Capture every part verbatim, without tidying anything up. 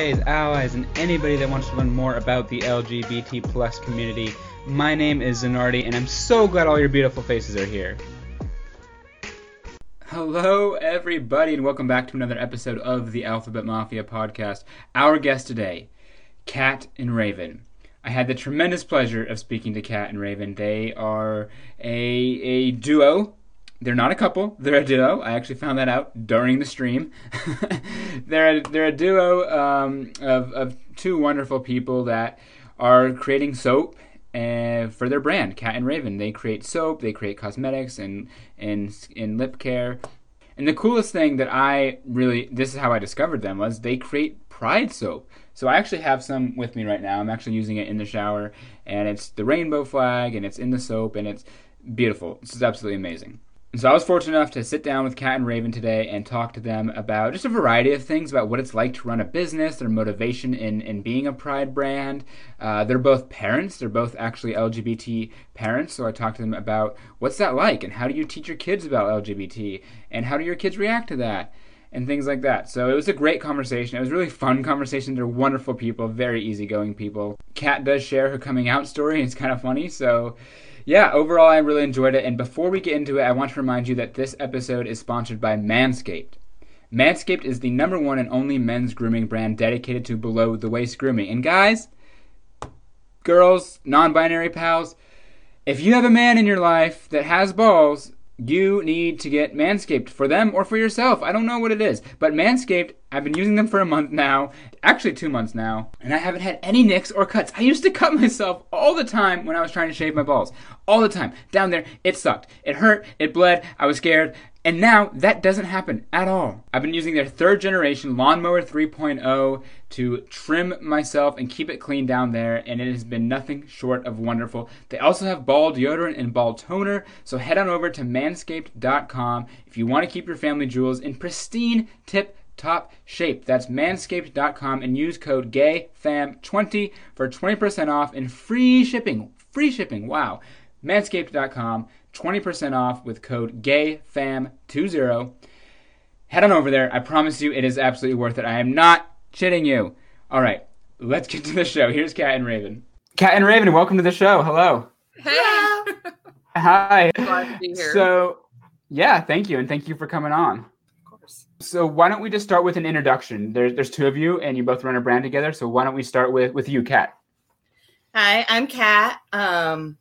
gays, allies, and anybody that wants to learn more about the L G B T plus community. My name is Zanardi, and I'm so glad all your beautiful faces are here. Hello, everybody, and welcome back to another episode of the Alphabet Mafia podcast. Our guest today, Kat and Raven. I had the tremendous pleasure of speaking to Kat and Raven. They are a a duo. They're not a couple. They're a duo. I actually found that out during the stream. they're a, they're a duo um, of of two wonderful people that are creating soap uh, for their brand, Kat and Raven. They create soap. They create cosmetics and and and lip care. And the coolest thing that I really, this is how I discovered them, was they create Pride soap. So I actually have some with me right now. I'm actually using it in the shower, and it's the rainbow flag, and it's in the soap, and it's beautiful. This is absolutely amazing. So I was fortunate enough to sit down with Kat and Raven today and talk to them about just a variety of things, about what it's like to run a business, their motivation in, in being a Pride brand. Uh, they're both parents. They're both actually L G B T parents. So I talked to them about what's that like, and how do you teach your kids about L G B T, and how do your kids react to that, and things like that. So it was a great conversation. It was a really fun conversation. They're wonderful people, very easygoing people. Kat does share her coming out story, and it's kind of funny. So yeah, overall, I really enjoyed it. And before we get into it, I want to remind you that this episode is sponsored by Manscaped. Manscaped is the number one and only men's grooming brand dedicated to below-the-waist grooming. And guys, girls, non-binary pals, if you have a man in your life that has balls, you need to get Manscaped for them or for yourself. I don't know what it is. But Manscaped, I've been using them for a month now. Actually, two months now. And I haven't had any nicks or cuts. I used to cut myself all the time when I was trying to shave my balls. All the time. Down there, it sucked. It hurt. It bled. I was scared. And now, that doesn't happen at all. I've been using their third generation Lawnmower three point oh to trim myself and keep it clean down there, and it has been nothing short of wonderful. They also have ball deodorant and ball toner, so head on over to manscaped dot com if you want to keep your family jewels in pristine tip-top shape. That's manscaped dot com, and use code gay fam twenty for twenty percent off and free shipping. Free shipping, wow. manscaped dot com. twenty percent off with code gay fam twenty. Head on over there. I promise you it is absolutely worth it. I am not shitting you. All right, let's get to the show. Here's Kat and Raven. Kat and Raven, welcome to the show. Hello. Hey. Hi. Glad to be here. So, yeah, thank you, and thank you for coming on. Of course. So why don't we just start with an introduction? There's there's two of you, and you both run a brand together, so why don't we start with, with you, Kat? Hi, I'm Kat. Um...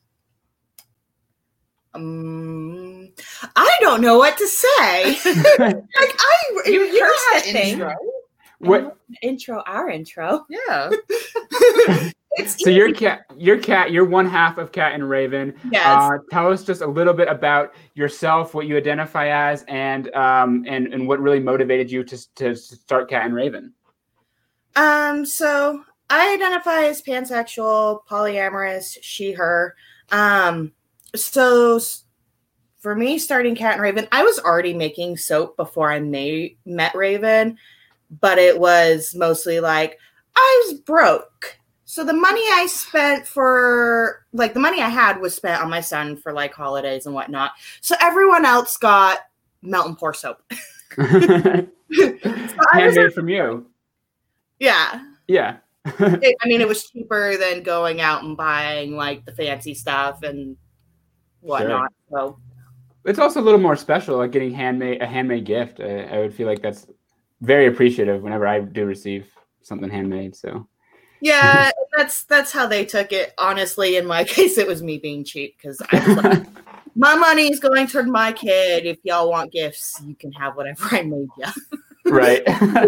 Um, I don't know what to say. like I, You you know cursed how the to think. intro. What? Intro, our intro. Yeah. It's So you're Kat, you're Kat, you're one half of Kat and Raven. Yes. Uh, tell us just a little bit about yourself, what you identify as, and um, and and what really motivated you to to start Kat and Raven. Um, so I identify as pansexual, polyamorous, she, her. Um, so for me, starting Kat and Raven, I was already making soap before I made, met Raven, but it was mostly like I was broke. So the money I spent for, like, the money I had was spent on my son for, like, holidays and whatnot. So everyone else got melt and pour soap. so Handmade from you. Yeah. Yeah. it, I mean, it was cheaper than going out and buying, like, the fancy stuff and whatnot. Sure. So it's also a little more special, like getting handmade a handmade gift. I, I would feel like that's very appreciative whenever I do receive something handmade. So yeah, that's that's how they took it. Honestly, in my case, it was me being cheap because I was like, my money is going toward my kid. If y'all want gifts, you can have whatever I made you. Right.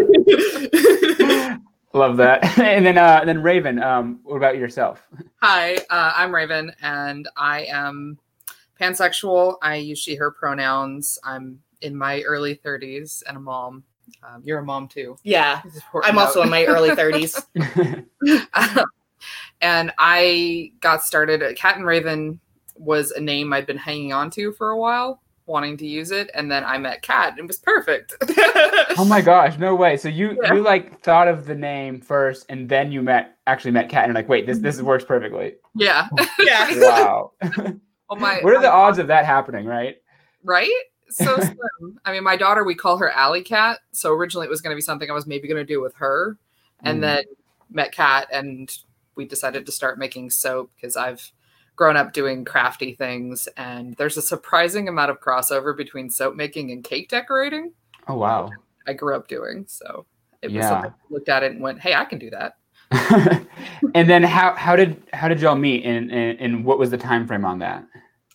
Love that. And then, uh, then Raven. Um, what about yourself? Hi, uh, I'm Raven, and I am pansexual. I use she, her pronouns. I'm in my early thirties and a mom. Um, you're a mom too. Yeah, I'm also in my early thirties. um, and I got started. Kat and Raven was a name I'd been hanging on to for a while, wanting to use it, and then I met Kat, and it was perfect. Oh my gosh, no way! So you Yeah. you like thought of the name first, and then you met actually met Kat, and you're like, wait, this this works perfectly. Yeah. Yeah. Wow. Well, my, what are the my- odds of that happening? Right. Right? So slim. I mean, my daughter, we call her Alley Cat. So originally it was going to be something I was maybe going to do with her. and Mm. then met Kat, and we decided to start making soap because I've grown up doing crafty things, and there's a surprising amount of crossover between soap making and cake decorating. Oh, wow. I grew up doing, so it was Yeah. something I looked at it and went, hey, I can do that. And then how, how did how did y'all meet, and, and, and what was the time frame on that?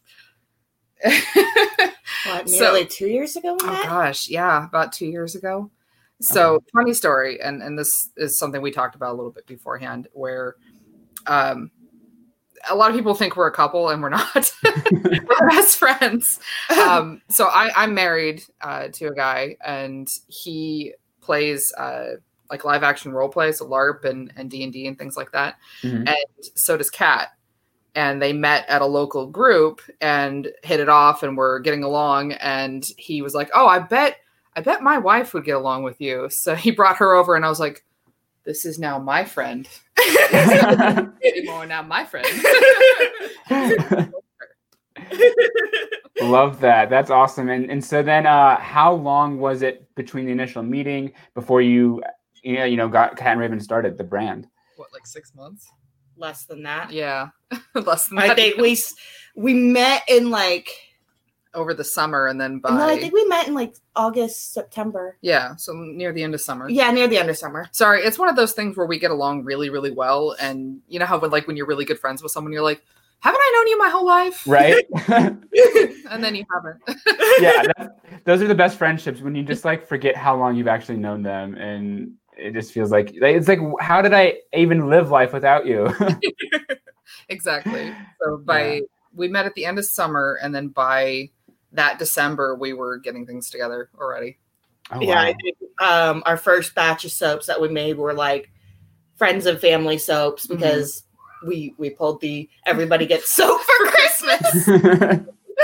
What, So- nearly two years ago? we Oh met? gosh, yeah, about two years ago. So funny story, and and this is something we talked about a little bit beforehand, where um, a lot of people think we're a couple, and we're not. We're best friends. Um, so I, I'm married uh, to a guy, and he plays uh, like live action role play, so LARP and and D and D and things like that. Mhm. And so does Kat. And they met at a local group and hit it off and were getting along. And he was like, oh, I bet, I bet my wife would get along with you. So he brought her over, and I was like, this is now my friend. Anymore, now my friend. Love that. That's awesome. And and so then, uh, how long was it between the initial meeting before you, you know, you know, got Kat and Raven started the brand? What, like six months? Less than that. Yeah. Less than I that. think we s- we met in like over the summer, and then by, no, I think we met in like August, September. yeah, so near the end of summer. Yeah, near the end of summer. Sorry, it's one of those things where we get along really, really well. And you know how when like when you're really good friends with someone, you're like, haven't I known you my whole life? Right? And then you haven't. Yeah, that, those are the best friendships, when you just like forget how long you've actually known them, and it just feels like it's like, how did I even live life without you? Exactly. So by Yeah. we met at the end of summer, and then by that December we were getting things together already. Oh, Yeah, wow. I think um, our first batch of soaps that we made were like friends and family soaps because we we pulled the everybody gets soap for Christmas.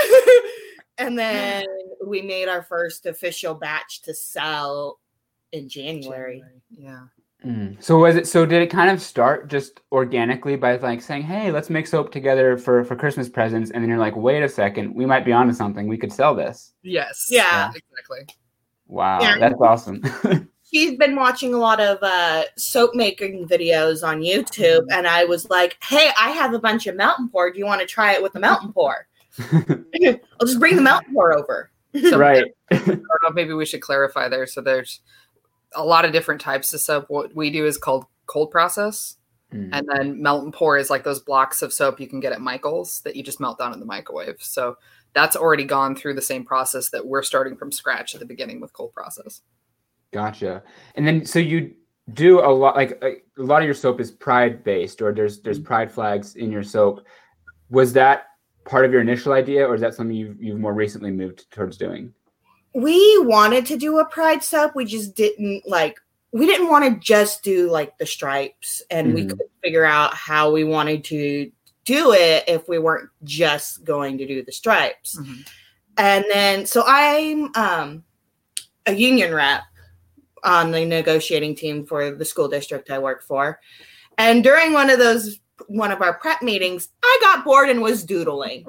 And then we made our first official batch to sell in January. Yeah. Mm. So was it? So did it kind of start just organically by like saying, "Hey, let's make soap together for for Christmas presents," and then you're like, "Wait a second, we might be onto something. We could sell this." Yes. Yeah. Exactly. Wow, Yeah. that's awesome. She's been watching a lot of uh, soap making videos on YouTube, and I was like, "Hey, I have a bunch of Mountain Pour. Do you want to try it with the Mountain Pour?" I'll just bring the Mountain Pour over. So Right. I don't know, maybe we should clarify there. So there's a lot of different types of soap. What we do is called cold process. Mm. And then melt and pour is like those blocks of soap you can get at Michael's that you just melt down in the microwave. So that's already gone through the same process that we're starting from scratch at the beginning with cold process. Gotcha. And then so you do a lot, like a, a lot of your soap is pride based, or there's there's pride flags in your soap. Was that part of your initial idea, or is that something you've you've more recently moved towards doing? We wanted to do a pride soap. We just didn't like, we didn't want to just do like the stripes, and we Mhm. couldn't figure out how we wanted to do it if we weren't just going to do the stripes. Mhm. And then, so I'm um, a union rep on the negotiating team for the school district I work for. And during one of those, one of our prep meetings, I got bored and was doodling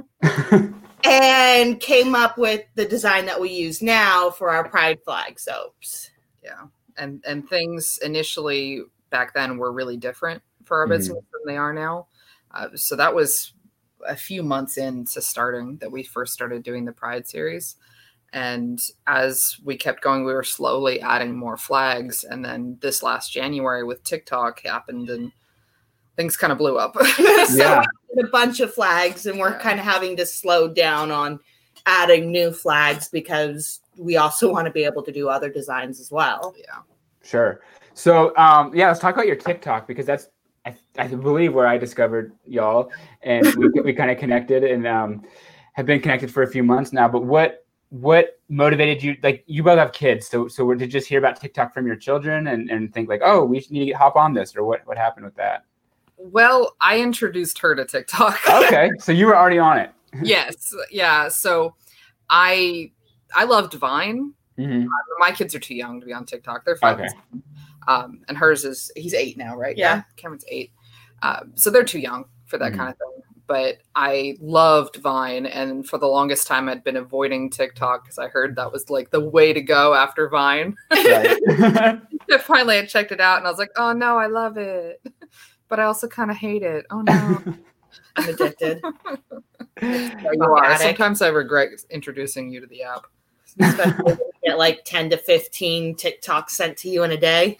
and came up with the design that we use now for our pride flag soaps. Yeah. And and things initially back then were really different for our Mhm. business than they are now. Uh, so that was a few months into starting that we first started doing the Pride series. And as we kept going, we were slowly adding more flags. And then this last January with TikTok happened and things kind of blew up. So Yeah. we did a bunch of flags, and we're Yeah. kind of having to slow down on adding new flags because we also want to be able to do other designs as well. Yeah. Sure. So, um, yeah, let's talk about your TikTok, because that's, I, I believe, where I discovered y'all, and we, we kind of connected and um, have been connected for a few months now. But what what motivated you? Like, you both have kids, so so did you just hear about TikTok from your children and, and think like, oh, we need to hop on this, or what what happened with that? Well, I introduced her to TikTok. Okay, so you were already on it. Yes. Yeah. So I I loved Vine. Mm-hmm. My kids are too young to be on TikTok. They're five. Okay. and seven. Um, and hers is he's eight now, right? Yeah. Cameron's eight. Um, so they're too young for that Mhm. kind of thing. But I loved Vine, and for the longest time, I'd been avoiding TikTok because I heard that was like the way to go after Vine. Right. finally I checked it out and I was like, oh no, I love it. But I also kind of hate it. Oh no. I'm addicted. There you are. Sometimes I regret introducing you to the app. Especially when you get like ten to fifteen TikToks sent to you in a day.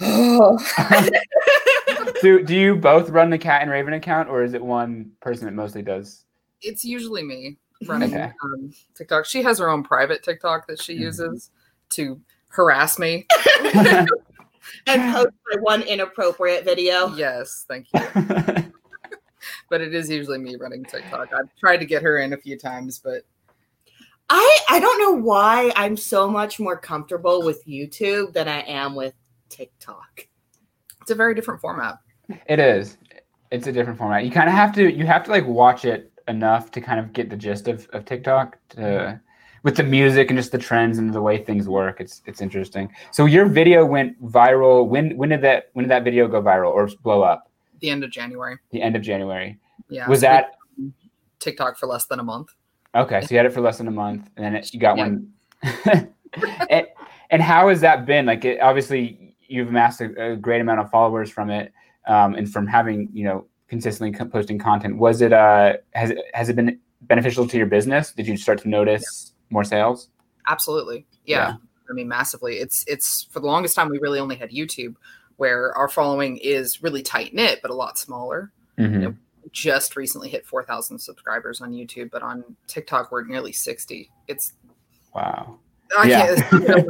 do, do you both run the Cat and Raven account, or is it one person that mostly does? It's usually me running okay. um, TikTok. She has her own private TikTok that she mm-hmm. uses to harass me. And post my one inappropriate video. Yes, thank you. But it is usually me running TikTok. I've tried to get her in a few times, but I I don't know why I'm so much more comfortable with YouTube than I am with TikTok. It's a very different format. It is. It's a different format. You kind of have to you have to like watch it enough to kind of get the gist of, of TikTok to, with the music and just the trends and the way things work. It's it's interesting. So your video went viral. When when did that when did that video go viral or blow up? The end of January. The end of January. Yeah. Was so that TikTok for less than a month? Okay, so you had it for less than a month, and then it, you got yeah. one. and, and how has that been? Like, it, obviously, you've amassed a, a great amount of followers from it, um, and from having you know consistently co- posting content. Was it uh has it has it been beneficial to your business? Did you start to notice yeah. more sales? Absolutely, yeah. yeah. I mean, massively. It's it's for the longest time we really only had YouTube, where our following is really tight knit, but a lot smaller. Mm-hmm. You know, just recently hit four thousand subscribers on YouTube, but on TikTok we're nearly sixty. It's wow. I yeah. can't,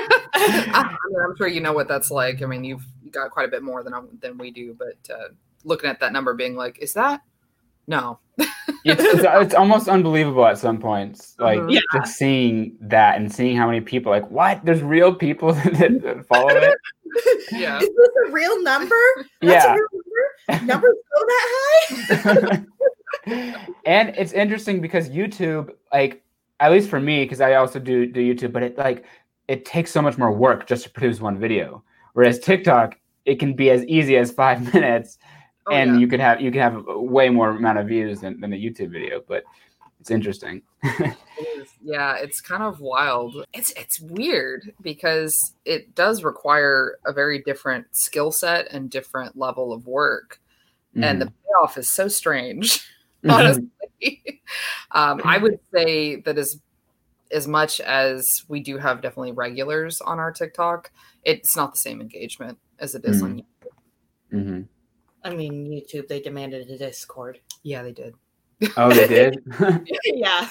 I mean, I'm sure you know what that's like. I mean, you've got quite a bit more than than we do, but uh, looking at that number, being like, is that no? it's, it's it's almost unbelievable at some points, like Mm-hmm. Yeah. just seeing that and seeing how many people like what there's real people that, that follow it. Yeah. Is this a real number? That's Yeah. a real number? Numbers go that high? And it's interesting because YouTube, like at least for me, because I also do do YouTube, but it like it takes so much more work just to produce one video. Whereas TikTok, it can be as easy as five minutes, Oh, and yeah. you could have you could have a way more amount of views than, than a YouTube video. But it's interesting. It is. Yeah, it's kind of wild. It's it's weird because it does require a very different skill set and different level of work. And the payoff is so strange, honestly. um, I would say that as as much as we do have definitely regulars on our TikTok, it's not the same engagement as it is Mhm. on YouTube. Mm-hmm. I mean, YouTube, they demanded a Discord. Yeah, they did. Oh, they did. Yeah.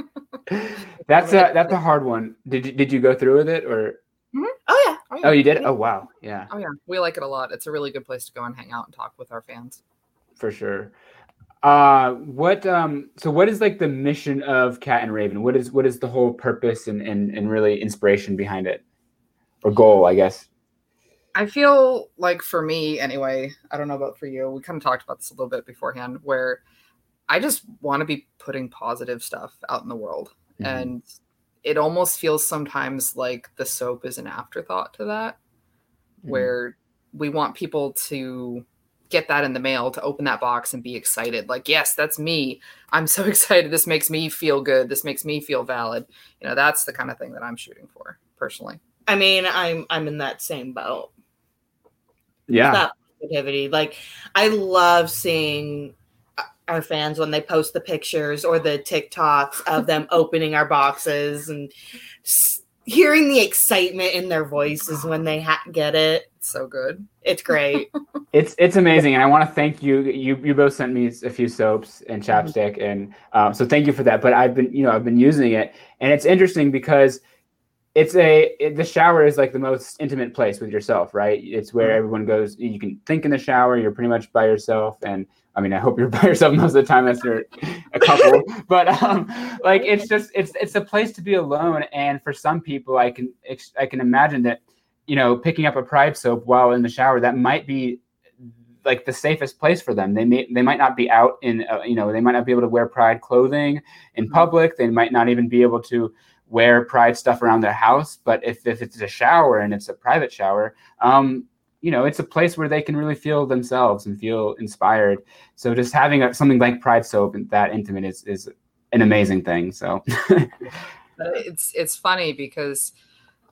That's a that's a hard one. Did you, did you go through with it or? Oh, yeah. Oh, yeah. Oh, you did. Oh, wow. Yeah, Oh, yeah. We like it a lot. It's a really good place to go and hang out and talk with our fans. for sure. Uh, what um? So, what is like the mission of Cat and Raven? What is what is the whole purpose and and and really inspiration behind it, or goal, I guess? I feel like for me, anyway, I don't know about for you. We kind of talked about this a little bit beforehand, where I just want to be putting positive stuff out in the world. Mhm. And it almost feels sometimes like the soap is an afterthought to that, Mhm. where we want people to get that in the mail, to open that box and be excited. Like, yes, that's me. I'm so excited. This makes me feel good. This makes me feel valid. You know, that's the kind of thing that I'm shooting for personally. I mean, I'm I'm in that same boat. Yeah. That positivity. Like, I love seeing our fans when they post the pictures or the TikToks of them opening our boxes and s- hearing the excitement in their voices when they ha- get it. It's so good. It's great. It's it's amazing, and I want to thank you. You you both sent me a few soaps and chapstick, and um, so thank you for that. But I've been you know I've been using it, and it's interesting because it's a it, the shower is like the most intimate place with yourself, right? It's where everyone goes. You can think in the shower. You're pretty much by yourself, and I mean, I hope you're by yourself most of the time as you're a couple. But um, like it's just it's it's a place to be alone, and for some people, I can I can imagine that you know picking up a Pride soap while in the shower, that might be like the safest place for them. They may they might not be out in uh, you know they might not be able to wear Pride clothing in public. They might not even be able to wear Pride stuff around their house. But if, if it's a shower and it's a private shower, um, you know, it's a place where they can really feel themselves and feel inspired. So just having a, something like Pride soap and that intimate is, is an amazing thing. So It's, it's funny because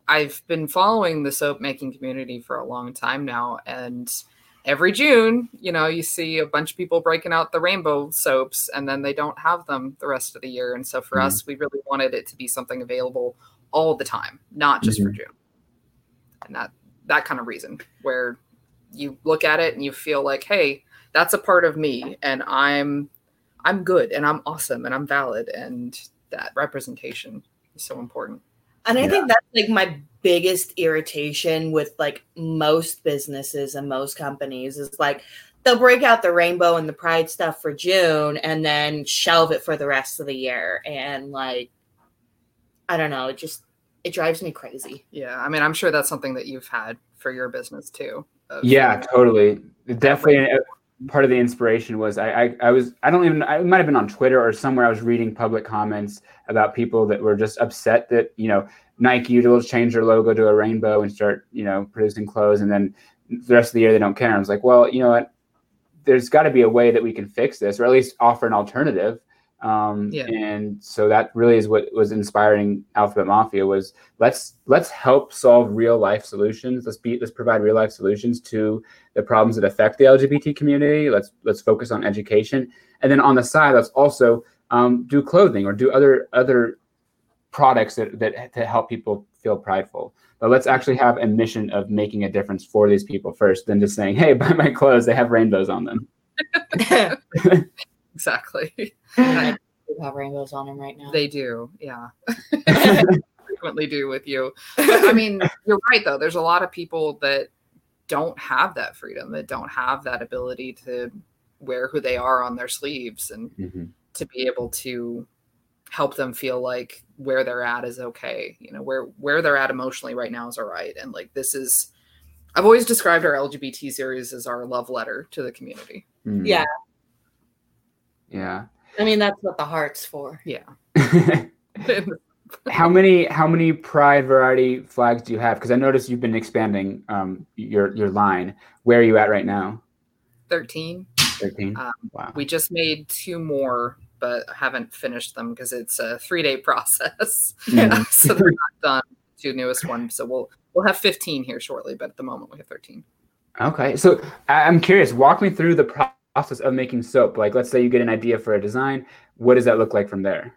I've been following the soap making community for a long time now, and every June, you know, you see a bunch of people breaking out the rainbow soaps, and then they don't have them the rest of the year. And so for mm-hmm. us, we really wanted it to be something available all the time, not just mm-hmm. for June. And that that kind of reason where you look at it and you feel like, hey, that's a part of me, and I'm I'm good, and I'm awesome, and I'm valid, and that representation is so important. And I yeah. think that's like my biggest irritation with like most businesses and most companies is like they'll break out the rainbow and the pride stuff for June and then shelve it for the rest of the year. And like, I don't know, it just, it drives me crazy. Yeah. I mean, I'm sure that's something that you've had for your business too. Yeah, totally. Definitely. Part of the inspiration was I, I, I was, I don't even, I might have been on Twitter or somewhere. I was reading public comments about people that were just upset that, you know, Nike will change their logo to a rainbow and start, you know, producing clothes. And then the rest of the year, they don't care. I was like, well, you know what, there's got to be a way that we can fix this, or at least offer an alternative. Um, yeah. And so that really is what was inspiring Alphabet Mafia was let's let's help solve real life solutions. Let's be let's provide real life solutions to the problems that affect the L G B T community. Let's let's focus on education, and then on the side, let's also um, do clothing or do other other products that that to help people feel prideful. But let's actually have a mission of making a difference for these people first, than just saying, "Hey, buy my clothes; they have rainbows on them." Exactly. I do have rainbows on them right now. They do, yeah. Frequently do with you. But, I mean, you're right, though. There's a lot of people that don't have that freedom, that don't have that ability to wear who they are on their sleeves, and mm-hmm. to be able to help them feel like where they're at is okay. You know, where, where they're at emotionally right now is all right. And like, this is, I've always described our L G B T series as our love letter to the community. Mm. Yeah. Yeah. I mean, that's what the heart's for. Yeah. How many how many Pride variety flags do you have? Because I noticed you've been expanding um, your your line. Where are you at right now? thirteen. thirteen. Um, wow. We just made two more, but haven't finished them because it's a three day process. Mm-hmm. So they're not done. Two newest ones. So we'll we'll have fifteen here shortly, but at the moment we have thirteen. Okay. So I'm curious. Walk me through the process. process of making soap. Like, let's say you get an idea for a design. What does that look like from there?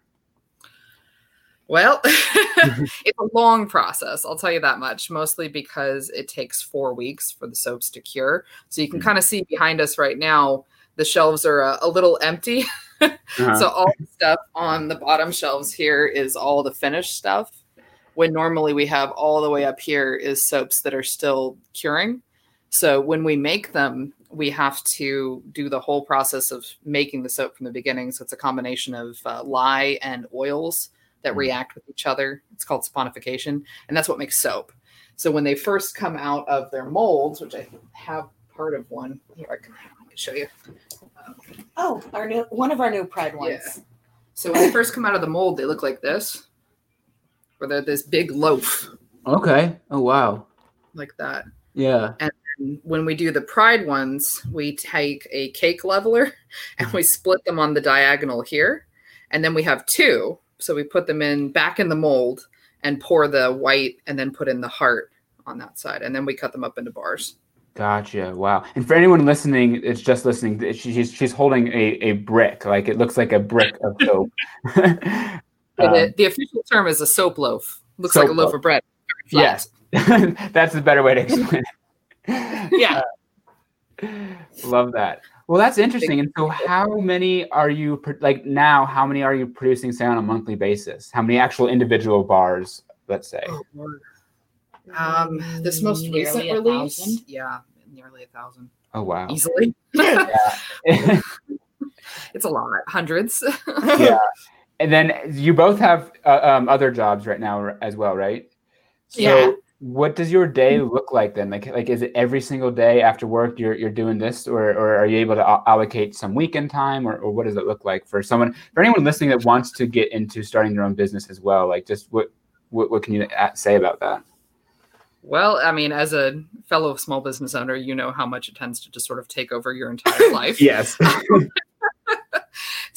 Well, it's a long process. I'll tell you that much, mostly because it takes four weeks for the soaps to cure. So you can mm-hmm. kind of see behind us right now, the shelves are a, a little empty. uh-huh. So all the stuff on the bottom shelves here is all the finished stuff, when normally we have all the way up here is soaps that are still curing. So when we make them, we have to do the whole process of making the soap from the beginning. So it's a combination of uh, lye and oils that mm. react with each other. It's called saponification, and that's what makes soap. So when they first come out of their molds, which I have part of one here, I can, I can show you. Um, oh, our new one of our new Pride ones. Yeah. So when they first come out of the mold, they look like this, where they're this big loaf. Okay. Oh wow. Like that. Yeah. And when we do the Pride ones, we take a cake leveler and we split them on the diagonal here. And then we have two. So we put them in back in the mold and pour the white and then put in the heart on that side. And then we cut them up into bars. Gotcha. Wow. And for anyone listening, it's just listening. She's, she's holding a, a brick. Like it looks like a brick of soap. um, the, the official term is a soap loaf. Looks like a loaf, loaf of bread. Yes. That's the better way to explain it. Yeah. Uh, love that. Well, that's interesting. And so how many are you, like now, how many are you producing, say, on a monthly basis? How many actual individual bars, let's say? Um, this most nearly recent release? Thousand? Yeah, nearly a thousand. Oh, wow. Easily. It's a lot. Hundreds. Yeah. And then you both have uh, um, other jobs right now as well, right? So, yeah. What does your day look like then? Like, like is it every single day after work you're you're doing this, or or are you able to allocate some weekend time, or, or what does it look like for someone, for anyone listening that wants to get into starting their own business as well? Like, just what what, what can you say about that? Well, I mean, as a fellow small business owner, you know how much it tends to just sort of take over your entire life. Yes.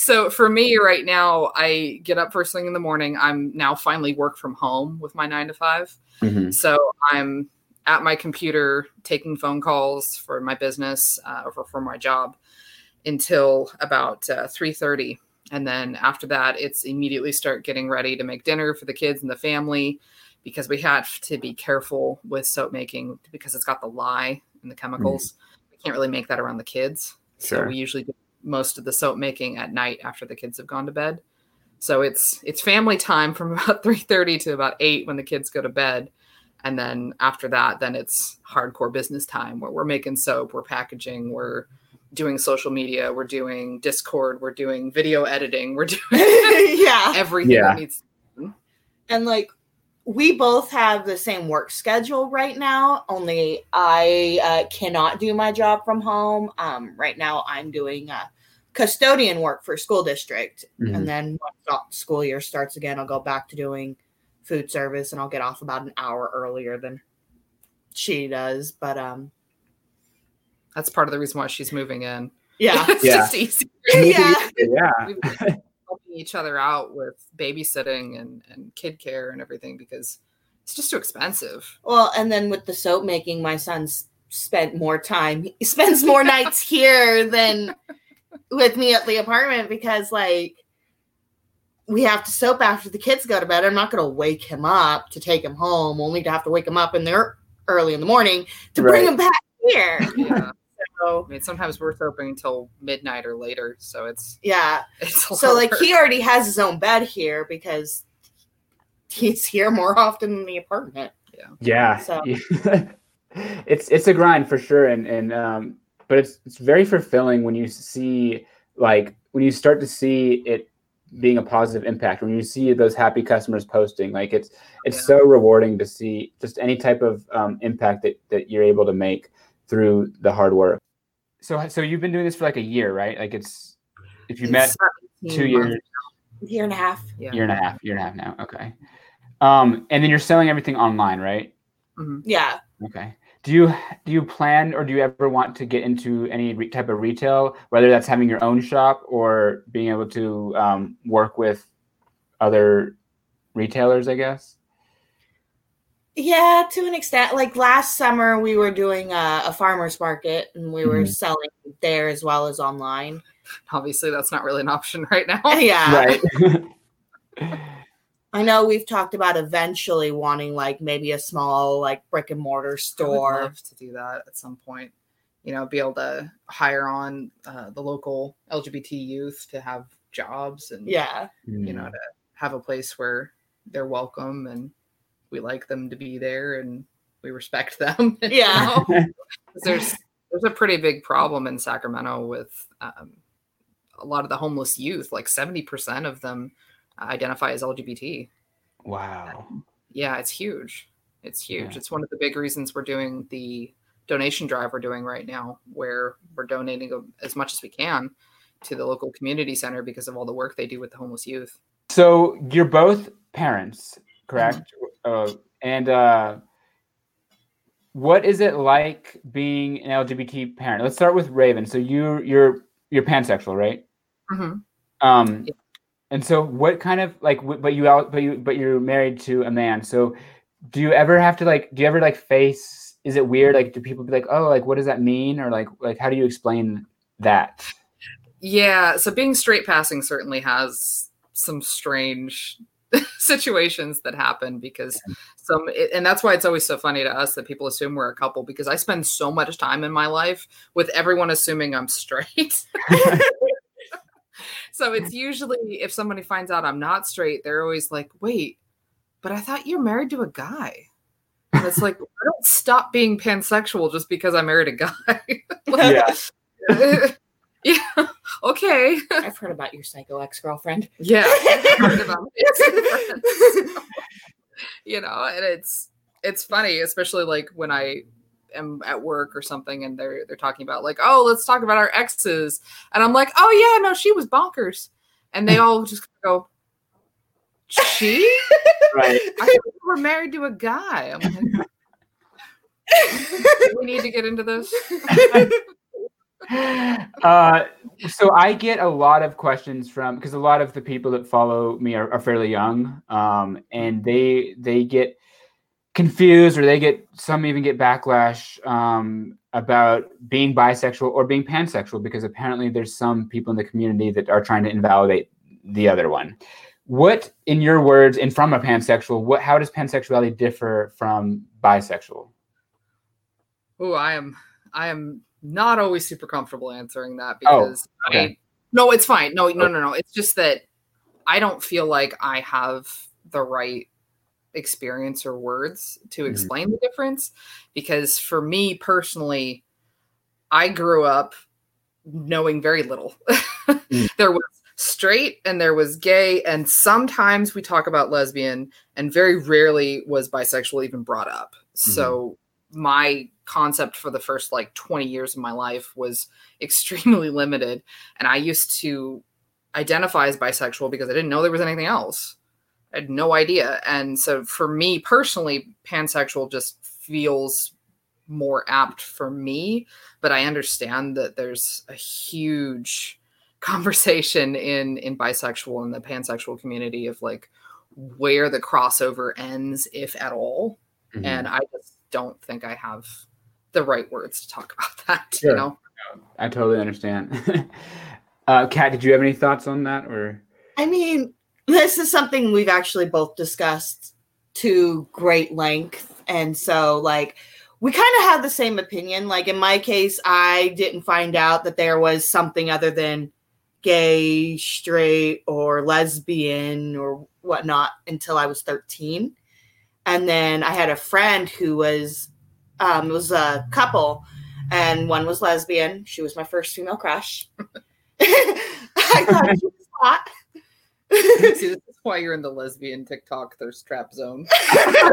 So for me right now, I get up first thing in the morning. I'm now finally work from home with my nine to five. Mm-hmm. So I'm at my computer taking phone calls for my business uh, or for my job until about uh, three thirty. And then after that, it's immediately start getting ready to make dinner for the kids and the family, because we have to be careful with soap making because it's got the lye and the chemicals. Mm. We can't really make that around the kids. Sure. So we usually do most of the soap making at night after the kids have gone to bed. So it's it's family time from about three thirty to about eight when the kids go to bed. And then after that, then it's hardcore business time where we're making soap, we're packaging, we're doing social media, we're doing Discord, we're doing video editing, we're doing yeah. everything yeah. that needs to be. And like, we both have the same work schedule right now, only I uh, cannot do my job from home. Um, right now I'm doing uh, custodian work for school district. Mm-hmm. And then once the school year starts again, I'll go back to doing food service, and I'll get off about an hour earlier than she does. But um, that's part of the reason why she's moving in. Yeah. It's yeah. just easy. yeah. Yeah. We've been helping each other out with babysitting and, and kid care and everything because it's just too expensive. Well, and then with the soap making, my son's spent more time. He spends more nights here than with me at the apartment because, like, we have to soap after the kids go to bed. I'm not going to wake him up to take him home, only to have to wake him up in there early in the morning to right. bring him back here. Yeah. So, I mean, sometimes we're soaping until midnight or later. So it's, yeah. It's so like he already has his own bed here because he's here more often than the apartment. Yeah. Yeah. So. it's, it's a grind for sure. And, and, um, but it's, it's very fulfilling when you see, like, when you start to see it being a positive impact, when you see those happy customers posting, like it's, it's yeah. so rewarding to see just any type of um, impact that, that you're able to make through the hard work. So, so you've been doing this for like a year, right? Like it's, if you met two years, year and a half, yeah. year and a half, year and a half now. Okay. Um, and then you're selling everything online, right? Mm-hmm. Yeah. Okay. Do you, do you plan, or do you ever want to get into any re- type of retail, whether that's having your own shop or being able to um, work with other retailers, I guess? Yeah, to an extent. Like last summer, we were doing a, a farmer's market, and we were mm-hmm. selling there as well as online. Obviously, that's not really an option right now. Yeah. Right. I know we've talked about eventually wanting like maybe a small like brick and mortar store. I would love to do that at some point. You know, be able to hire on uh, the local L G B T youth to have jobs and, yeah, you know, to have a place where they're welcome and we like them to be there and we respect them. Yeah. You know? there's, there's a pretty big problem in Sacramento with um, a lot of the homeless youth, like seventy percent of them identify as L G B T. Wow. Yeah, it's huge. It's huge. Yeah. It's one of the big reasons we're doing the donation drive we're doing right now, where we're donating as much as we can to the local community center because of all the work they do with the homeless youth. So you're both parents, correct? Mm-hmm. Uh, and uh, what is it like being an L G B T parent? Let's start with Raven. So you you're you're pansexual, right? Mm-hmm. Um, yeah. And so, what kind of like? But you out, but you, but you're married to a man. So, do you ever have to like? Do you ever like face? Is it weird? Like, do people be like, oh, like, what does that mean? Or like, like, how do you explain that? Yeah. So, being straight passing certainly has some strange situations that happen because some, and that's why it's always so funny to us that people assume we're a couple because I spend so much time in my life with everyone assuming I'm straight. So it's usually if somebody finds out I'm not straight, they're always like, wait, but I thought you're married to a guy. And it's like, I don't stop being pansexual just because I married a guy. Like, yeah. Yeah. Okay. I've heard about your psycho ex-girlfriend. Yeah. I've heard about my ex-girlfriend. You know, and it's, it's funny, especially like when I am at work or something and they're they're talking about like, oh, let's talk about our exes, and I'm like, oh yeah, no, she was bonkers, and they all just go, she? Right. I thought we were married to a guy. I'm like, do we need to get into this? uh, so I get a lot of questions from, because a lot of the people that follow me are, are fairly young, um, and they they get confused, or they get some even get backlash um, about being bisexual or being pansexual, because apparently there's some people in the community that are trying to invalidate the other one. What, in your words, and from a pansexual, what how does pansexuality differ from bisexual? Oh, I am I am not always super comfortable answering that, because oh, okay. I no, it's fine. No, no, no, no. It's just that I don't feel like I have the right experience or words to explain mm-hmm. the difference, because for me personally, I grew up knowing very little. mm. There was straight and there was gay, and sometimes we talk about lesbian, and very rarely was bisexual even brought up. Mm-hmm. So my concept for the first like twenty years of my life was extremely limited, and I used to identify as bisexual because I didn't know there was anything else. I had no idea. And so for me personally, pansexual just feels more apt for me, but I understand that there's a huge conversation in in bisexual and the pansexual community of like where the crossover ends, if at all. Mm-hmm. And I just don't think I have the right words to talk about that. Sure. You know, I totally understand. uh, Kat, did you have any thoughts on that? Or I mean, this is something we've actually both discussed to great length, and so like we kind of have the same opinion. Like in my case, I didn't find out that there was something other than gay, straight, or lesbian or whatnot until I was thirteen. And then I had a friend who was, um, it was a couple, and one was lesbian. She was my first female crush. I thought she was hot. See, this is why you're in the lesbian TikTok thirst trap zone. I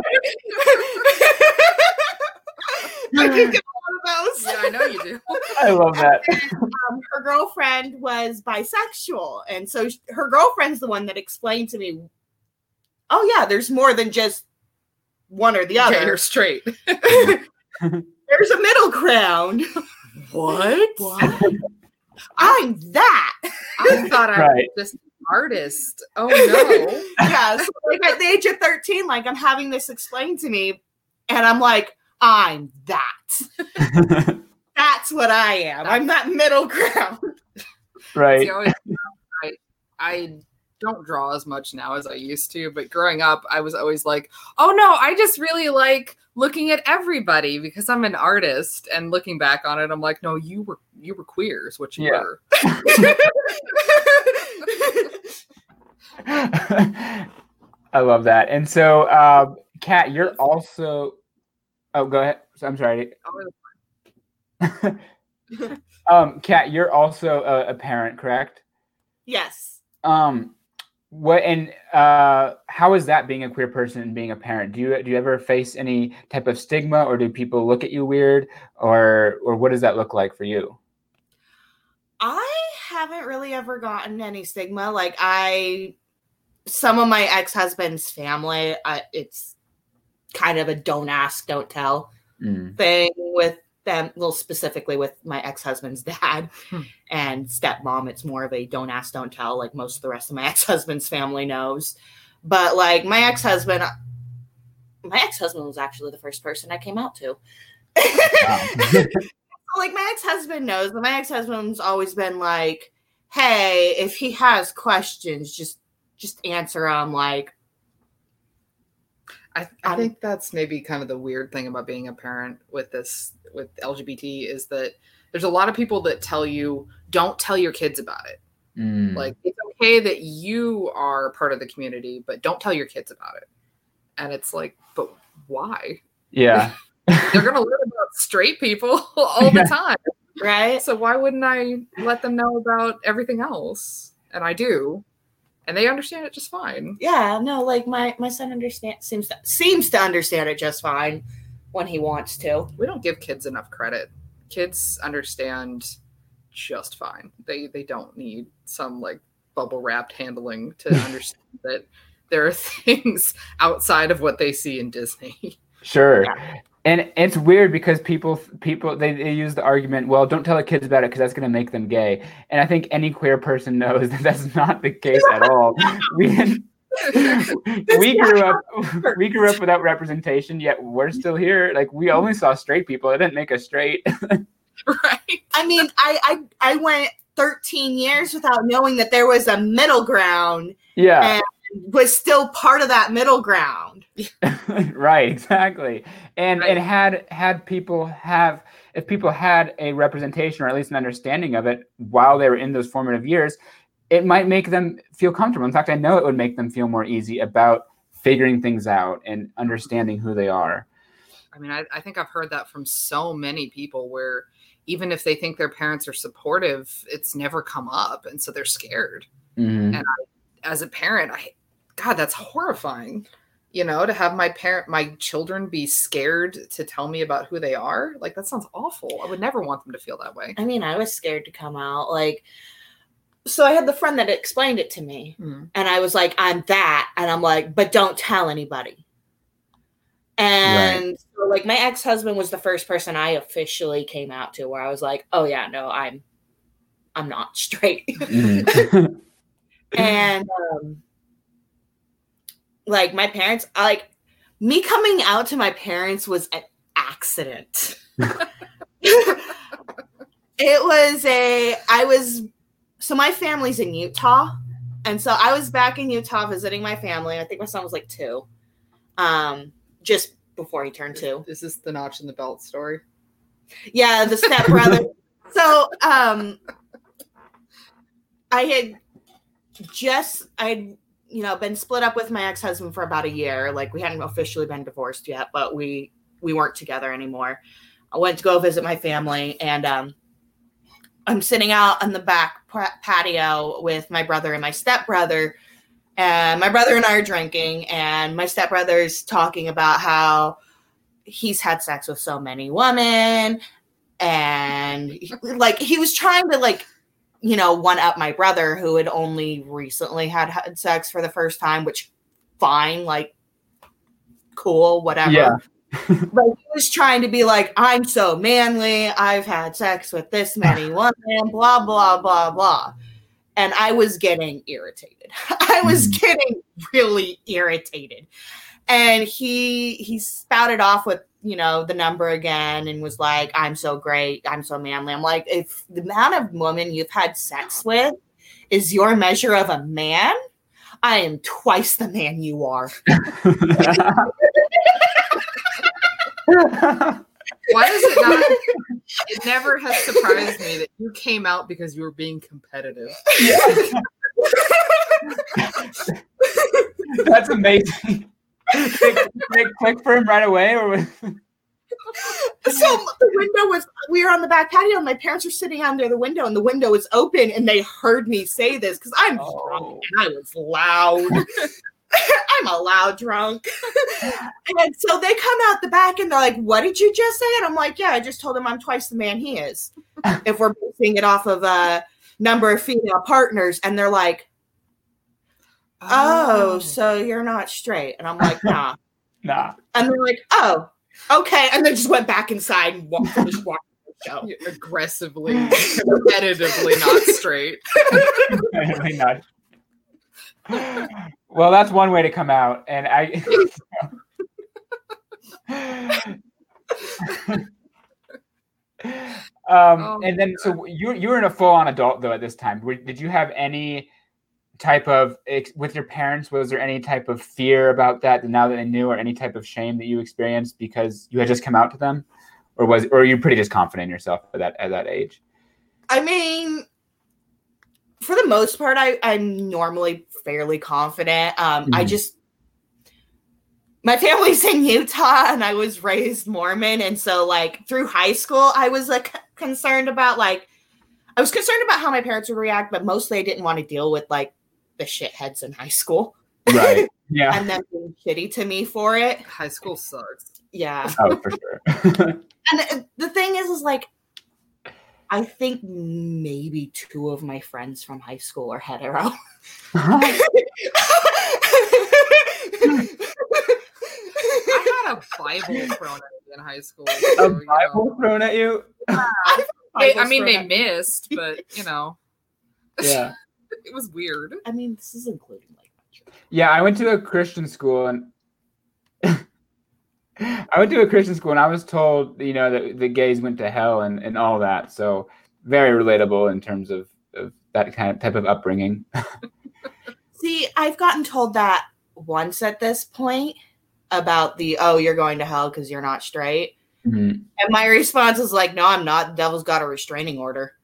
do get a lot of those. Yeah, I know you do. I love that. And, um, her girlfriend was bisexual, and so she, her girlfriend's the one that explained to me, oh yeah, there's more than just one or the other. Gay or straight. There's a middle ground. What? What? I'm that. I thought I right. was just an artist. Oh no. Yeah. So like at the age of thirteen, like I'm having this explained to me, and I'm like, I'm that. That's what I am. I'm that middle ground. Right. See, I, always, I, I don't draw as much now as I used to, but growing up, I was always like, oh no, I just really like looking at everybody because I'm an artist. And looking back on it, I'm like, no, you were you were queer is what you yeah. were. I love that. And so, um, Kat, you're also. Oh, go ahead. I'm sorry. um, Kat, you're also a, a parent, correct? Yes. Um, what and uh, how is that being a queer person and being a parent? Do you do you ever face any type of stigma, or do people look at you weird, or or what does that look like for you? I haven't really ever gotten any stigma. Like I, some of my ex-husband's family, uh, it's kind of a don't ask, don't tell mm. thing with them. Well, specifically with my ex-husband's dad hmm. and stepmom, it's more of a don't ask, don't tell. Like most of the rest of my ex-husband's family knows, but like my ex-husband, my ex-husband was actually the first person I came out to. Wow. Like my ex-husband knows, but my ex-husband's always been like, hey, if he has questions, just just answer them. Like, I, I um, think that's maybe kind of the weird thing about being a parent with this, with L G B T, is that there's a lot of people that tell you, don't tell your kids about it. Mm. Like, it's okay that you are part of the community, but don't tell your kids about it. And it's like, but why? Yeah. They're going to learn about straight people all the time. Right. So why wouldn't I let them know about everything else? And I do. And they understand it just fine. Yeah, no, like my, my son understand seems to seems to understand it just fine when he wants to. We don't give kids enough credit. Kids understand just fine. They they don't need some like bubble wrapped handling to understand that there are things outside of what they see in Disney. Sure. Yeah. And it's weird because people people they, they use the argument, well, don't tell the kids about it because that's going to make them gay. And I think any queer person knows that that's not the case at all. We we grew up we grew up without representation, yet we're still here. Like, we only saw straight people. It didn't make us straight. Right. I mean, I, I I went thirteen years without knowing that there was a middle ground. Yeah. And was still part of that middle ground. Right, exactly. And right. and had had people have if people had a representation or at least an understanding of it while they were in those formative years, it might make them feel comfortable. In fact, I know it would make them feel more easy about figuring things out and understanding who they are. I mean, I, I think I've heard that from so many people where even if they think their parents are supportive, it's never come up. And so they're scared. Mm-hmm. And I, as a parent, I, God, that's horrifying, you know, to have my parent, my children be scared to tell me about who they are. Like, that sounds awful. I would never want them to feel that way. I mean, I was scared to come out. Like, so I had the friend that explained it to me. Mm. And I was like, I'm that. And I'm like, but don't tell anybody. And right. so, like, my ex-husband was the first person I officially came out to where I was like, oh yeah, no, I'm, I'm not straight. Mm. And, um, like, my parents, like, me coming out to my parents was an accident. It was a, I was, so my family's in Utah. And so I was back in Utah visiting my family. I think my son was like two. Um, just before he turned two. Is this the notch in the belt story? Yeah, the stepbrother. So, um, I had just, I'd, you know, been split up with my ex-husband for about a year. Like, we hadn't officially been divorced yet, but we, we weren't together anymore. I went to go visit my family, and um, I'm sitting out on the back patio with my brother and my stepbrother, and my brother and I are drinking, and my stepbrother's talking about how he's had sex with so many women, and like, he was trying to, like, you know, one up my brother who had only recently had had sex for the first time, which fine, like, cool, whatever. Yeah. But he was trying to be like, I'm so manly. I've had sex with this many women, blah, blah, blah, blah. And I was getting irritated. I was mm. getting really irritated. And he, he spouted off with, you know, the number again and was like, I'm so great. I'm so manly. I'm like, if the amount of women you've had sex with is your measure of a man, I am twice the man you are. Why is it not? It never has surprised me that you came out because you were being competitive. That's amazing. Did it click for him right away, or was... So the window was, we were on the back patio and my parents were sitting under the window and the window was open and they heard me say this because I'm oh. drunk and I was loud. I'm a loud drunk. And so they come out the back and they're like, what did you just say? And I'm like, yeah, I just told him I'm twice the man he is. If we're basing it off of a number of female partners. And they're like, oh, oh, so you're not straight. And I'm like, nah. Nah. And they're like, oh, okay. And they just went back inside and walked, finished walking the show. You're aggressively, competitively not straight. Competitively not. Well, that's one way to come out. And I... um, oh, and then, so you you were in a full-on adult, though, at this time. Were, did you have any type of, with your parents, was there any type of fear about that now that they knew, or any type of shame that you experienced because you had just come out to them? Or was, or were you pretty just confident in yourself at that, at that age? I mean, for the most part, I, I'm normally fairly confident. Um, mm-hmm. I just, my family's in Utah and I was raised Mormon. And so, like, through high school, I was like concerned about, like, I was concerned about how my parents would react, but mostly I didn't want to deal with, like, the shitheads in high school. Right. Yeah. And then being shitty to me for it. High school sucks. Yeah. Oh, for sure. And the thing is, is like, I think maybe two of my friends from high school are hetero. Uh-huh. I had a Bible thrown at me in high school. A So, you Bible know. thrown at you? They, I mean, they missed, but you know, Yeah. it was weird. I mean, this is including like. Yeah, I went to a Christian school and I went to a Christian school and I was told, you know, that the gays went to hell and, and all that. So very relatable in terms of, of that kind of type of upbringing. See, I've gotten told that once at this point about the, oh, you're going to hell because you're not straight. Mm-hmm. And my response is like, no, I'm not. The devil's got a restraining order.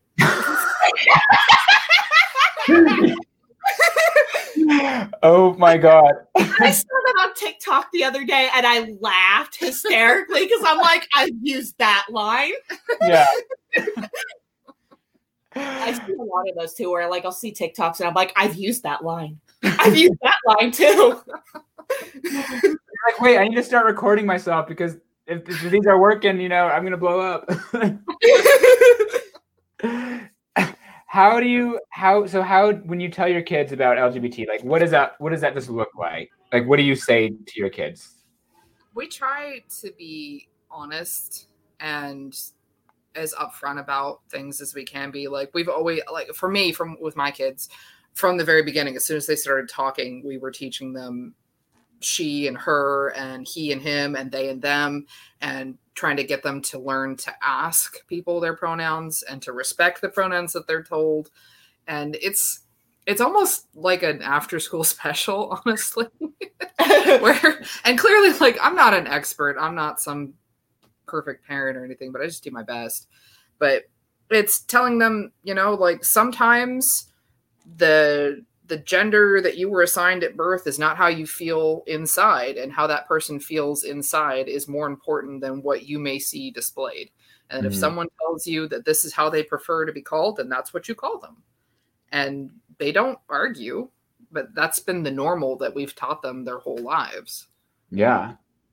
Oh my God. I saw that on TikTok the other day and I laughed hysterically because I'm like, I've used that line. Yeah. I see a lot of those too, where like I'll see TikToks and I'm like, I've used that line. I've used that line too. Like, wait, I need to start recording myself because if, if these are working, you know, I'm gonna blow up. How do you how so how when you tell your kids about L G B T, like what does that what does that just look like? Like what do you say to your kids? We try to be honest and as upfront about things as we can be. Like we've always like for me from with my kids from the very beginning, as soon as they started talking, we were teaching them she and her and he and him and they and them, and trying to get them to learn to ask people their pronouns and to respect the pronouns that they're told. And it's it's almost like an after school special, honestly. Where and clearly, like, I'm not an expert, I'm not some perfect parent or anything, but I just do my best. But it's telling them, you know, like sometimes the the gender that you were assigned at birth is not how you feel inside, and how that person feels inside is more important than what you may see displayed. And mm-hmm. if someone tells you that this is how they prefer to be called, then that's what you call them. And they don't argue, but that's been the normal that we've taught them their whole lives. Yeah.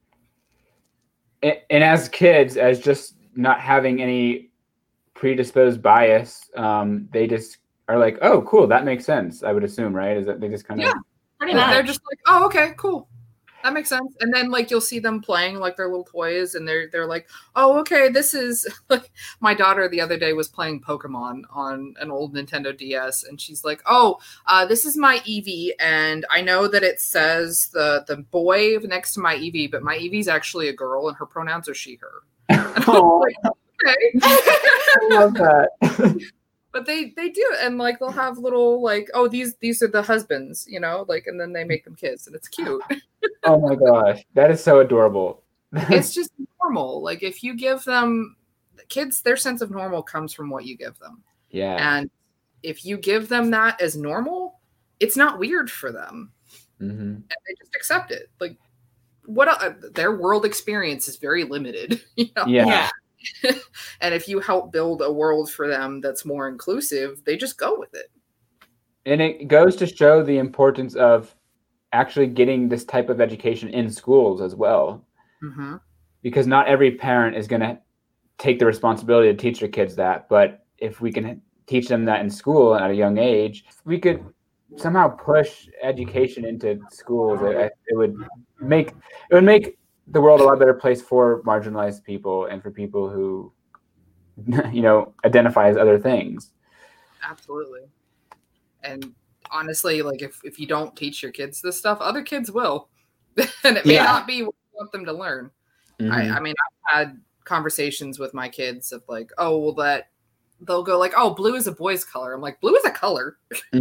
And, and as kids, as just not having any predisposed bias, um, they just are like, oh, cool, that makes sense. I would assume, right? Is that they just kind of yeah, pretty much. They're just like, oh, okay, cool, that makes sense. And then like you'll see them playing like their little toys, and they're they're like, oh, okay, this is like my daughter the other day was playing Pokemon on an old Nintendo D S, and she's like, oh, uh, this is my Eevee, and I know that it says the the boy next to my Eevee, but my Eevee's actually a girl, and her pronouns are she, her. And oh, like, okay. I love that. But they, they do it, and like they'll have little like, oh, these these are the husbands, you know, like, and then they make them kiss, and it's cute. Oh my gosh, that is so adorable. It's just normal. Like if you give them kids, their sense of normal comes from what you give them. Yeah. And if you give them that as normal, it's not weird for them, mm-hmm. and they just accept it. Like what uh, their world experience is very limited. You know? Yeah. yeah. And if you help build a world for them that's more inclusive, they just go with it. And it goes to show the importance of actually getting this type of education in schools as well. Mm-hmm. Because not every parent is going to take the responsibility to teach their kids that. But if we can teach them that in school at a young age, we could somehow push education into schools. It, it would make it would make the world a lot better place for marginalized people and for people who, you know, identify as other things. Absolutely. And honestly, like if, if you don't teach your kids this stuff, other kids will. And it may yeah. not be what you want them to learn. Mm-hmm. I, I mean, I've had conversations with my kids of like, oh, well, that they'll go like, oh, blue is a boy's color. I'm like, blue is a color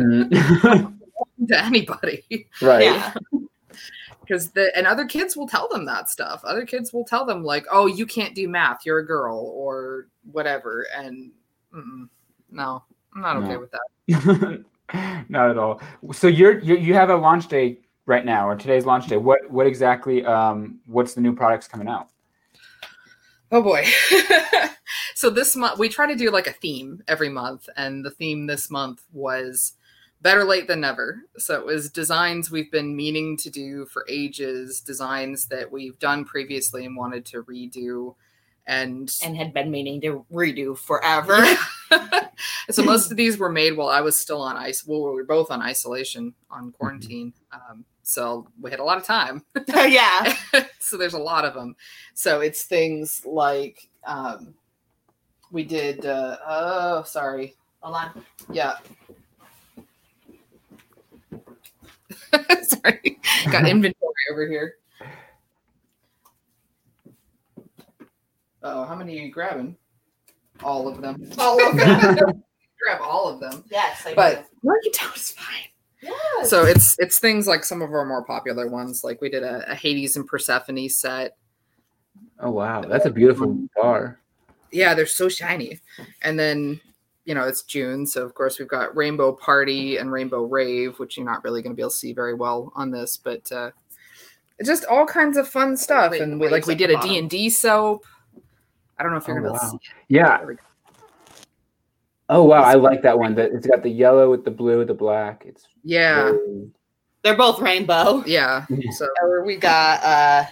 mm-hmm. to anybody. Right. Yeah. Because the and other kids will tell them that stuff. Other kids will tell them like, "Oh, you can't do math. You're a girl," or whatever. And mm-mm, no, I'm not okay no. with that. Not at all. So you're, you you have a launch day right now, or today's launch day. What what exactly? Um, what's the new products coming out? Oh boy. So this month we try to do like a theme every month, and the theme this month was better late than never. So it was designs we've been meaning to do for ages, designs that we've done previously and wanted to redo, and and had been meaning to redo forever. So most of these were made while I was still on ice. Well, we were both on isolation, on quarantine. Um, So we had a lot of time. Yeah. So there's a lot of them. So it's things like um, we did. Uh, oh, sorry. Hold on. Yeah. Sorry. Got inventory over here. Oh, how many are you grabbing? All of them. All of them. Grab all of them. Yes, I But do. work it down is fine. Yes. So it's it's things like some of our more popular ones. Like we did a, a Hades and Persephone set. Oh wow, that's a beautiful bar. Yeah, they're so shiny. And then, you know, it's June, so of course we've got Rainbow Party and Rainbow Rave, which you're not really going to be able to see very well on this, but uh, it's just all kinds of fun stuff. Wait, and we wait, like we it's did at a the D and D soap. I don't know if you're Oh, going to wow. see it. Yeah. There we go. Oh wow, I like that one. That it's got the yellow with the blue with the black. It's Yeah. very- They're both rainbow. Yeah. Yeah. So Or we got uh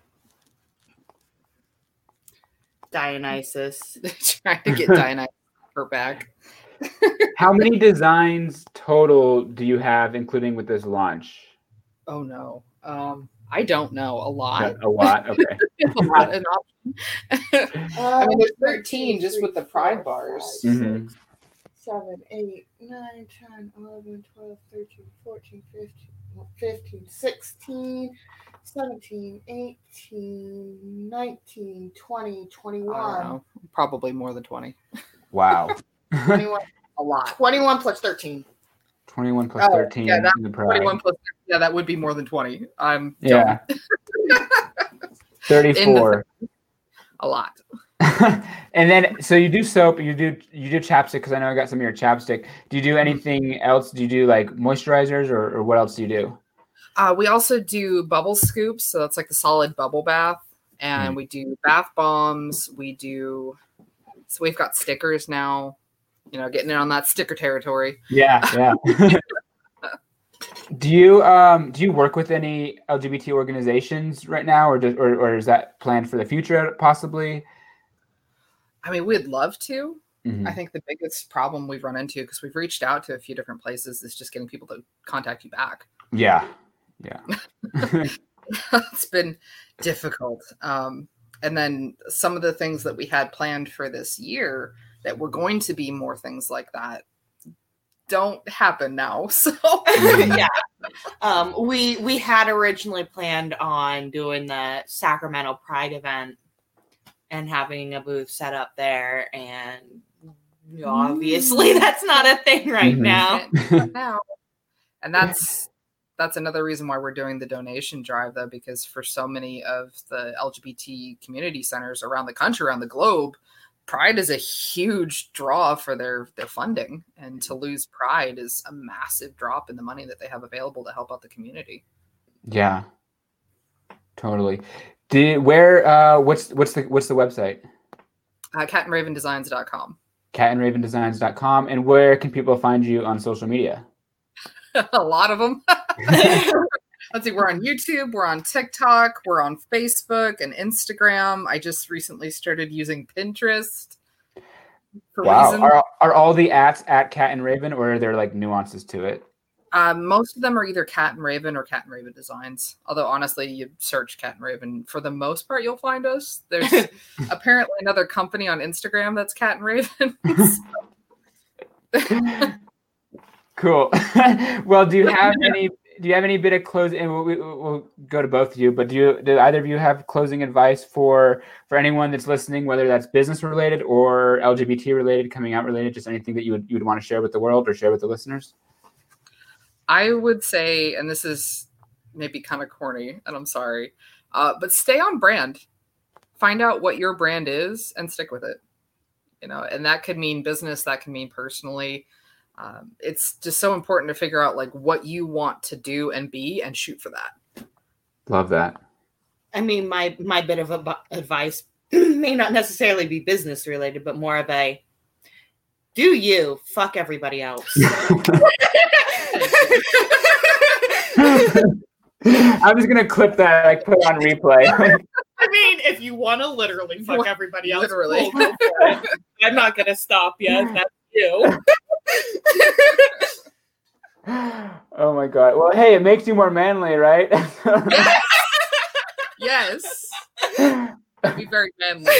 Dionysus. trying to get Diana her back. How many designs total do you have, including with this launch? Oh no. Um, I don't know. A lot. A lot. Okay. It's a lot. An option. I mean, there's Uh, thirteen just with the pride bars. Mhm. seven, eight, nine, ten, eleven, twelve, thirteen, fourteen, fifteen, fifteen, sixteen, seventeen, eighteen, nineteen, twenty, I don't twenty-one. know. Probably more than twenty. Wow. twenty-one, A lot. twenty-one plus thirteen. Twenty-one plus Oh, thirteen yeah, that- in the pride. twenty-one plus. Yeah, that would be more than twenty. I'm Yeah. Thirty-four. a lot. And then, so you do soap, you do you do chapstick, because I know I got some of your chapstick. Do you do anything else? Do you do like moisturizers, or, or what else do you do? Uh, we also do bubble scoops, so that's like the solid bubble bath, and Mm. we do bath bombs. We do. So we've got stickers now. You know, getting in on that sticker territory. Yeah, yeah. Do you um do you work with any L G B T organizations right now, or do, or or is that planned for the future possibly? I mean, we'd love to. Mhm. I think the biggest problem we've run into, because we've reached out to a few different places, is just getting people to contact you back. Yeah, yeah. It's been difficult. Um, and then some of the things that we had planned for this year that were going to be more things like that don't happen now. So Yeah. Um, we we had originally planned on doing the Sacramento Pride event and having a booth set up there, and obviously that's not a thing right Mhm. now. now, and that's that's another reason why we're doing the donation drive, though, because for so many of the L G B T community centers around the country, around the globe, Pride is a huge draw for their their funding, and to lose Pride is a massive drop in the money that they have available to help out the community. Yeah, totally. Did where uh what's what's the what's the website? Uh, cat and raven designs dot com. cat and raven designs dot com. And where can people find you on social media? A lot of them. Let's see, we're on YouTube, we're on TikTok, we're on Facebook and Instagram. I just recently started using Pinterest. For Wow. reasons. Are are all the ats at Cat and Raven, or are there like nuances to it? Um, most of them are either Cat and Raven or Cat and Raven Designs. Although honestly, you search Cat and Raven, for the most part, you'll find us. There's apparently another company on Instagram that's Cat and Raven. Cool. Well, do you have any? Do you have any bit of closing? And we'll, we'll go to both of you. But do you? Do either of you have closing advice for for anyone that's listening, whether that's business related or L G B T related, coming out related? Just anything that you would you would want to share with the world or share with the listeners? I would say, and this is maybe kind of corny, and I'm sorry, uh, but stay on brand. Find out what your brand is and stick with it. You know, and that could mean business, that can mean personally. Um, it's just so important to figure out like what you want to do and be, and shoot for that. Love that. I mean, my my bit of ab- advice may not necessarily be business related, but more of a do you fuck everybody else. I'm just gonna clip that, like put it on replay. I mean, if you want to literally fuck everybody else, Literally. cool, go for it. I'm not going to stop you. That's you. Oh my god. Well, hey, it makes you more manly, right? Yes. That'd be very manly.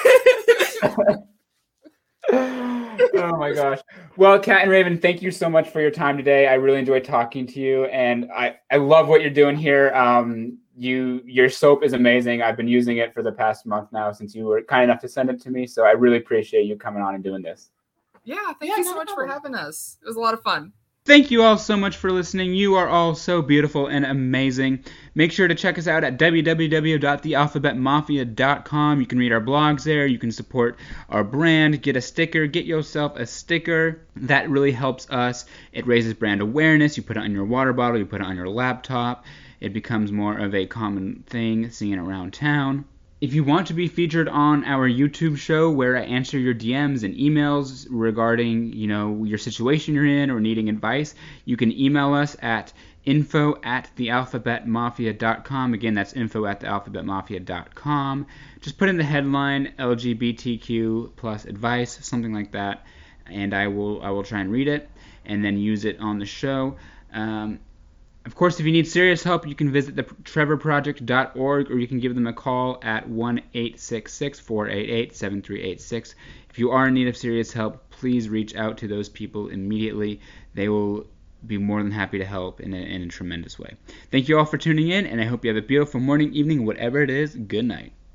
Oh my gosh. Well, Kat and Raven, thank you so much for your time today. I really enjoyed talking to you, and I, I love what you're doing here. Um, you your soap is amazing. I've been using it for the past month now since you were kind enough to send it to me. So I really appreciate you coming on and doing this. Yeah, thank Yeah, you no so much problem. for having us. It was a lot of fun. Thank you all so much for listening. You are all so beautiful and amazing. Make sure to check us out at w w w dot the alphabet mafia dot com. You can read our blogs there. You can support our brand, get a sticker, get yourself a sticker. That really helps us. It raises brand awareness. You put it on your water bottle, you put it on your laptop. It becomes more of a common thing seen around town. If you want to be featured on our YouTube show where I answer your D Ms and emails regarding, you know, your situation you're in or needing advice, you can email us at info at the alphabet mafia dot com. Again, that's info at the alphabet mafia dot com. Just put in the headline L G B T Q plus advice, something like that, and I will I will try and read it and then use it on the show. Um, Of course, if you need serious help, you can visit the trevor project dot org, or you can give them a call at one eight six six, four eight eight, seven three eight six. If you are in need of serious help, please reach out to those people immediately. They will be more than happy to help in a, in a tremendous way. Thank you all for tuning in, and I hope you have a beautiful morning, evening, whatever it is. Good night.